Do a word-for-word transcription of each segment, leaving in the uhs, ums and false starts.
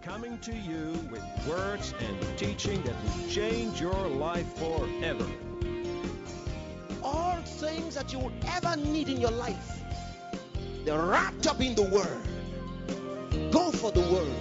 coming to you with words and teaching that will change your life forever. All things that you would ever need in your life, they're wrapped up in the Word. Go for the Word.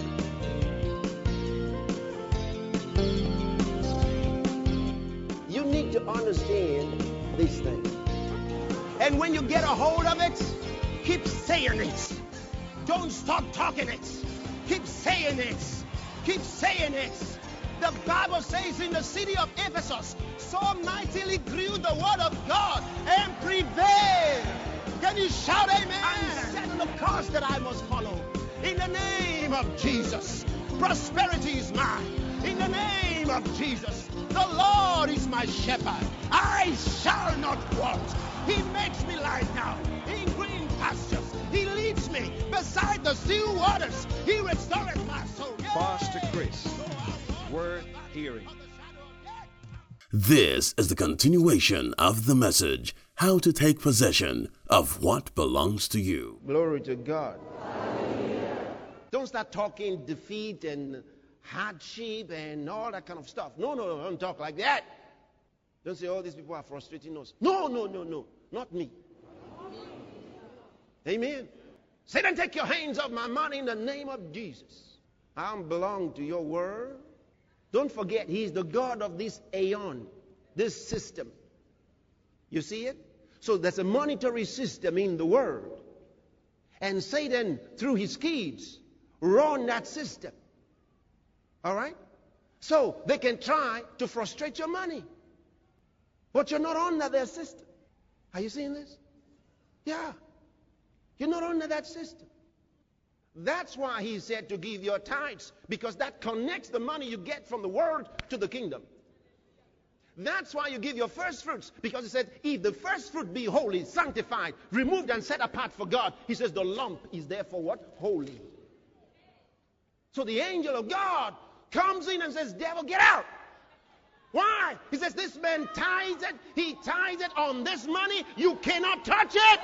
You need to understand these things. And when you get a hold of it, keep saying it. Don't stop talking it. Keep saying it. Keep saying it. The Bible says in the city of Ephesus, so mightily grew the word of God and prevailed. Can you shout amen? I'm setting the course that I must follow. In the name of Jesus, prosperity is mine. In the name of Jesus, the Lord is my shepherd. I shall not want. He makes me lie down in green pastures. He leads me beside the still waters. He restores my soul. Pastor Chris, worth hearing. This is the continuation of the message, How to Take Possession of What Belongs to You. Glory to God. Don't start talking defeat and hardship and all that kind of stuff. No, no, no, don't talk like that. Don't say, oh, these people are frustrating us. No, no, no, no, not me. Amen. Satan, take your hands off my money in the name of Jesus. I belong to your word. Don't forget, he's the God of this aeon, this system. You see it? So there's a monetary system in the world. And Satan, through his kids, run that system. All right? So they can try to frustrate your money. But you're not under their system. Are you seeing this? Yeah. You're not under that system. That's why he said to give your tithes, because that connects the money you get from the world to the kingdom. That's why you give your first fruits, because he said, if the first fruit be holy, sanctified, removed and set apart for God, he says the lump is therefore what? Holy. So the angel of God comes in and says, devil, get out. Why? He says, this man tithes it, he tithes it on this money, you cannot touch it.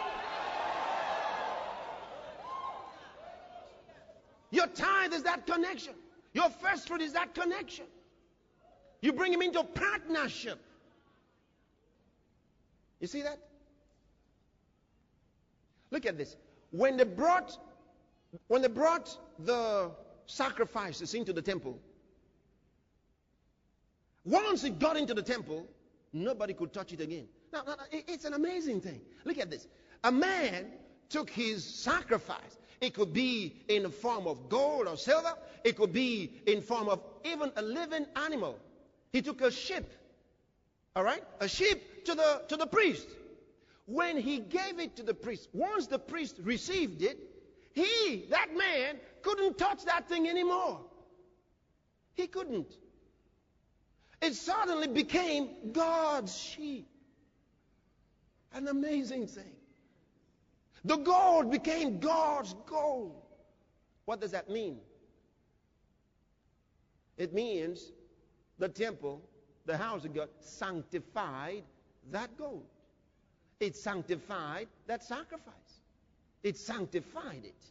Your tithe is that connection. Your first fruit is that connection. You bring him into partnership. You see that? Look at this. When they brought, when they brought the sacrifices into the temple, once it got into the temple, nobody could touch it again. Now, now, it's an amazing thing. Look at this. A man took his sacrifice. It could be in the form of gold or silver. It could be in form of even a living animal. He took a sheep, all right, a sheep to the to the priest. When he gave it to the priest, once the priest received it, he, that man, couldn't touch that thing anymore. He couldn't. It suddenly became God's sheep. An amazing thing. The gold became God's gold. What does that mean? It means the temple, the house of God, sanctified that gold. It sanctified that sacrifice. It sanctified it.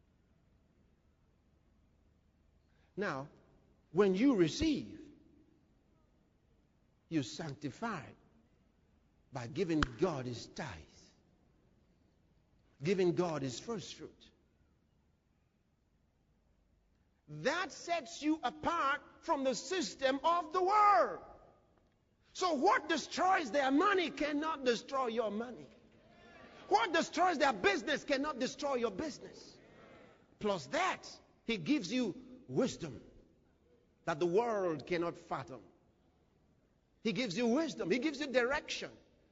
Now, when you receive, you sanctify by giving God his tithe. Giving God his first fruit. That sets you apart from the system of the world. So what destroys their money cannot destroy your money. What destroys their business cannot destroy your business. Plus that, he gives you wisdom that the world cannot fathom. He gives you wisdom. He gives you direction.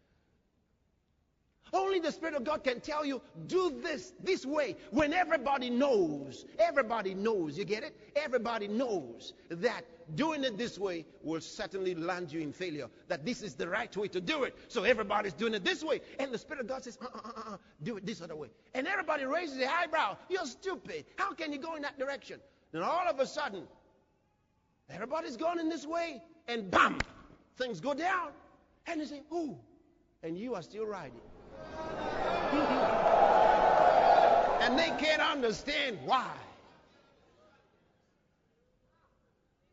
Only the Spirit of God can tell you, do this, this way, when everybody knows. Everybody knows, you get it? Everybody knows that doing it this way will certainly land you in failure. That this is the right way to do it. So everybody's doing it this way. And the Spirit of God says, uh, uh, uh, uh, do it this other way. And everybody raises their eyebrow. You're stupid. How can you go in that direction? Then all of a sudden, everybody's going in this way. And bam, things go down. And they say, ooh, and you are still riding. And they can't understand why.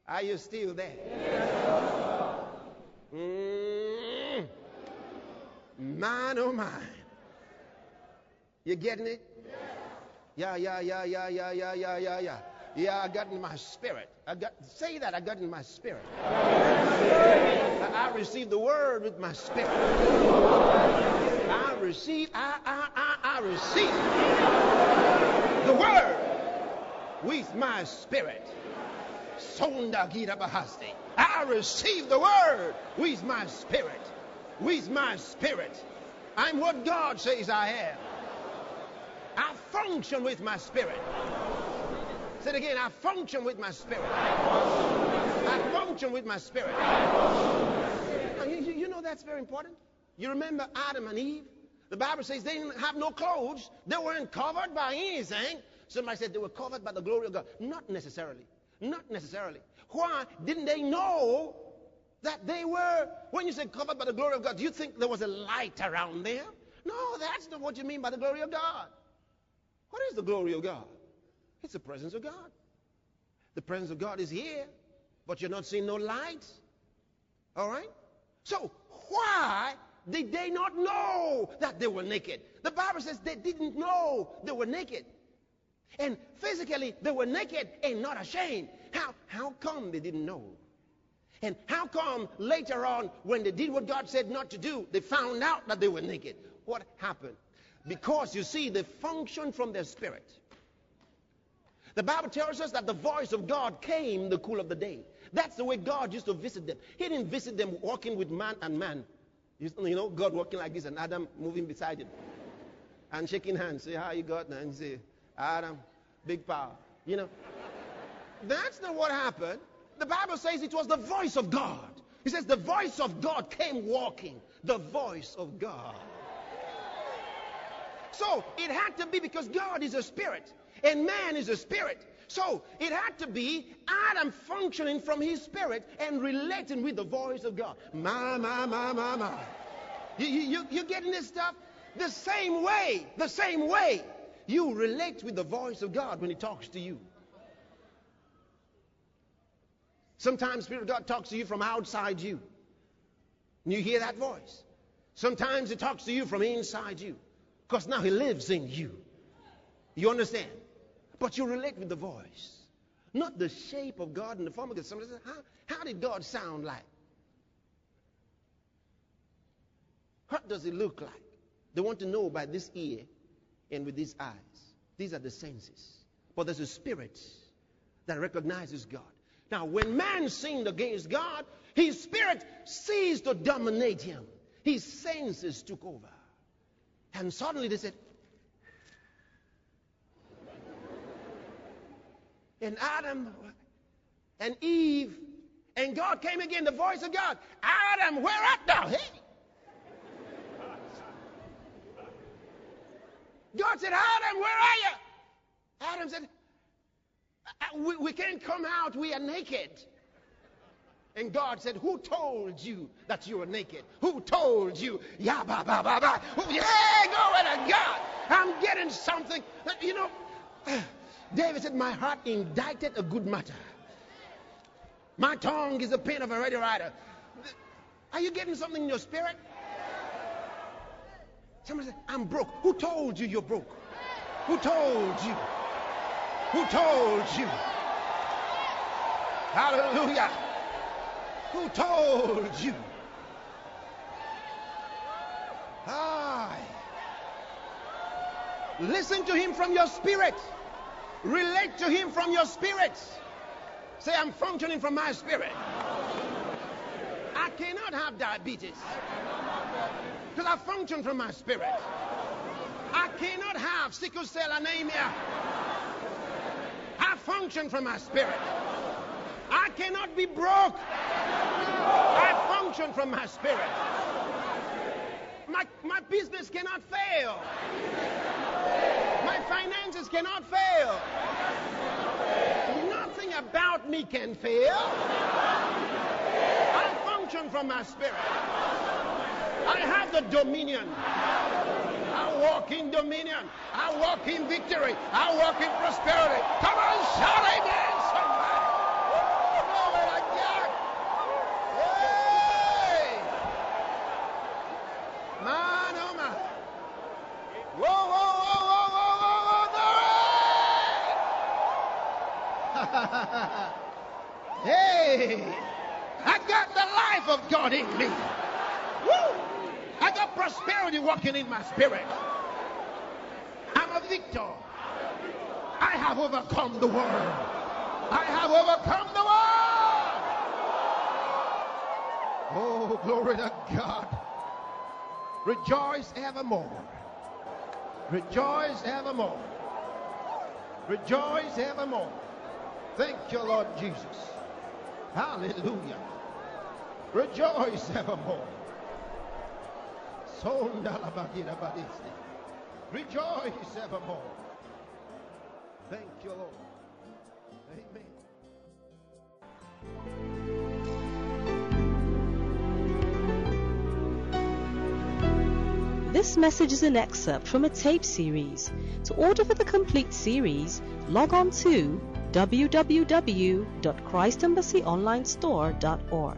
Are you still there? Mm. Man, oh man. You getting it? Yeah, yeah, yeah, yeah, yeah, yeah, yeah, yeah, yeah. Yeah, I got it in my spirit. I got, say that, I got it in my spirit. I, I received the word with my spirit. I receive, I, I, I, I receive the word with my spirit. Sonda Gita Bahasti. I receive the word with my spirit. With my spirit. I'm what God says I am. I function with my spirit. Say it again. I function with my spirit. I function with my spirit. Now, you, you know that's very important. You remember Adam and Eve? The Bible says they didn't have no clothes. They weren't covered by anything. Somebody said they were covered by the glory of God. Not necessarily. Not necessarily. Why? Didn't they know that they were, when you say covered by the glory of God, do you think there was a light around them? No, that's not what you mean by the glory of God. What is the glory of God? It's the presence of God. The presence of God is here, but you're not seeing no light. All right? So why did they not know that they were naked? The Bible says they didn't know they were naked. And physically, they were naked and not ashamed. How, how come they didn't know? And how come later on, when they did what God said not to do, they found out that they were naked? What happened? Because, you see, they functioned from their spirit. The Bible tells us that the voice of God came in the cool of the day. That's the way God used to visit them. He didn't visit them walking with man and man. You know, God walking like this and Adam moving beside him. And shaking hands. Say, how you got? And say, Adam, big power. You know. That's not what happened. The Bible says it was the voice of God. It says the voice of God came walking. The voice of God. So it had to be, because God is a spirit and man is a spirit. So it had to be Adam functioning from his spirit and relating with the voice of God. My, my, my, my, my. You, you, you getting this stuff? The same way, the same way you relate with the voice of God when he talks to you. Sometimes Spirit of God talks to you from outside you. And you hear that voice. Sometimes he talks to you from inside you. Because now he lives in you. You understand? But you relate with the voice. Not the shape of God and the form of God. Somebody says, how, how did God sound like? What does it look like? They want to know by this ear and with these eyes. These are the senses. But there's a spirit that recognizes God. Now, when man sinned against God, his spirit ceased to dominate him. His senses took over. And suddenly they said, and Adam and Eve and God came again, the voice of God. Adam, where art thou? Hey. God said, Adam, where are you? Adam said, we, we can't come out, we are naked. And God said, who told you that you were naked? Who told you? Yeah, ba, ba, ba, ba. Yeah, glory to God. I'm getting something. You know, David said, my heart indicted a good matter. My tongue is the pen of a ready writer. Are you getting something in your spirit? Somebody said, I'm broke. Who told you you're broke? Who told you? Who told you? Hallelujah. Who told you? Ah. Listen to him from your spirit. Relate to him from your spirit. Say, I'm functioning from my spirit. I cannot have diabetes because I function from my spirit. I cannot have sickle cell anemia. I function from my spirit. I cannot be broke. I function from my spirit. My, my business cannot fail. My finances cannot fail. Nothing about me can fail. I function from my spirit. I have the dominion. I walk in dominion. I walk in victory. I walk in prosperity. Come on, shout amen, somebody. Woo, Hey, I got the life of God in me. Woo! I got prosperity working in my spirit. I'm a victor. I have overcome the world. I have overcome the world. Oh, glory to God. Rejoice evermore. Rejoice evermore. Rejoice evermore. Thank you, Lord Jesus. Hallelujah. Rejoice evermore. Rejoice evermore. Thank you, Lord. Amen. This message is an excerpt from a tape series. To order for the complete series, log on to w w w dot christ embassy online store dot org.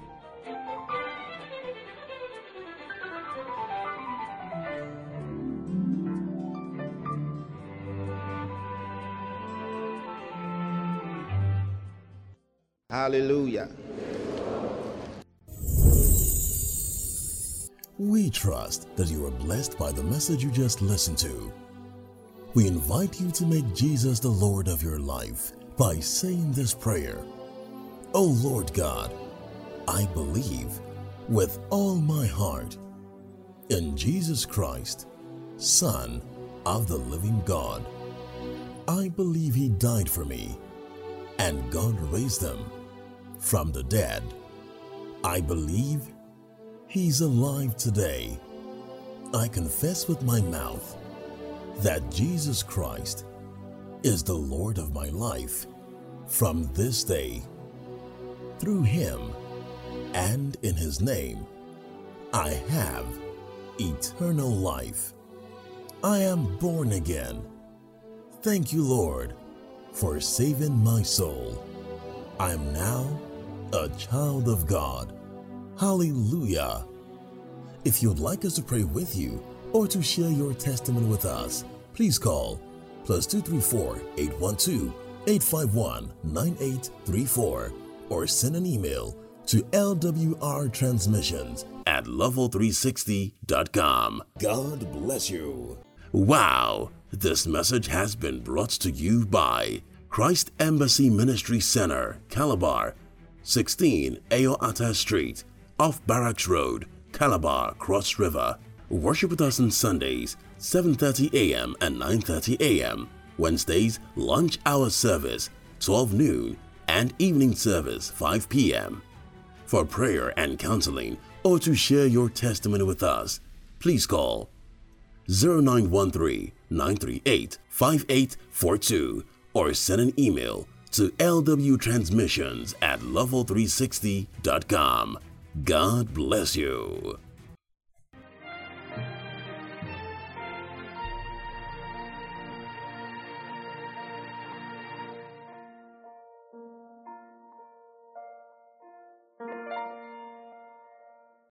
Hallelujah. We trust that you are blessed by the message you just listened to. We invite you to make Jesus the Lord of your life by saying this prayer. O Lord God, I believe with all my heart in Jesus Christ, Son of the living God. I believe He died for me and God raised Him from the dead. I believe He's alive today. I confess with my mouth that Jesus Christ is the Lord of my life from this day. Through Him and in His name, I have eternal life. I am born again. Thank you, Lord, for saving my soul. I am now a child of God. Hallelujah. If you'd like us to pray with you or to share your testimony with us, please call plus two three four, eight one two, eight five one, nine eight three four or send an email to L W R transmissions at level three sixty dot com. God bless you. Wow, this message has been brought to you by Christ Embassy Ministry Center, Calabar, sixteen Ayoata Street, off Barracks Road, Calabar, Cross River. Worship with us on Sundays, seven thirty a m and nine thirty a m Wednesdays, lunch hour service, twelve noon, and evening service, five p m For prayer and counseling or to share your testimony with us, please call zero nine one three, nine three eight, five eight four two or send an email to L W transmissions at level three sixty dot com. God bless you.